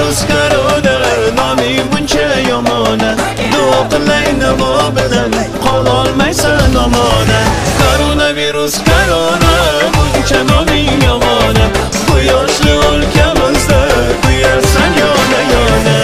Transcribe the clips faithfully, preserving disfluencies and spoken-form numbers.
virus korona, noming buncha yomona. Duo qilay navo bilan, qololmaysan omona. Koronavirus korona, buncha noming yomona. Bu yoshli o'lkamizda kuyarsan yona yona.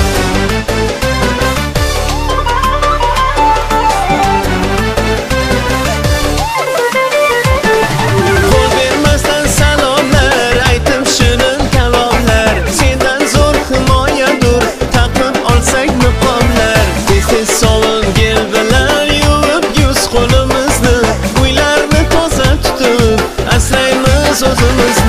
Qo'l bermasdan salomlar, aytib shirin kalomlar. Sendan zo'r himoyadur, taqib olsak niqoblar. Tez sovun gel bilan yuvib yuz qo'limizni, uylarni toza tutib asraymiz o'zimizni.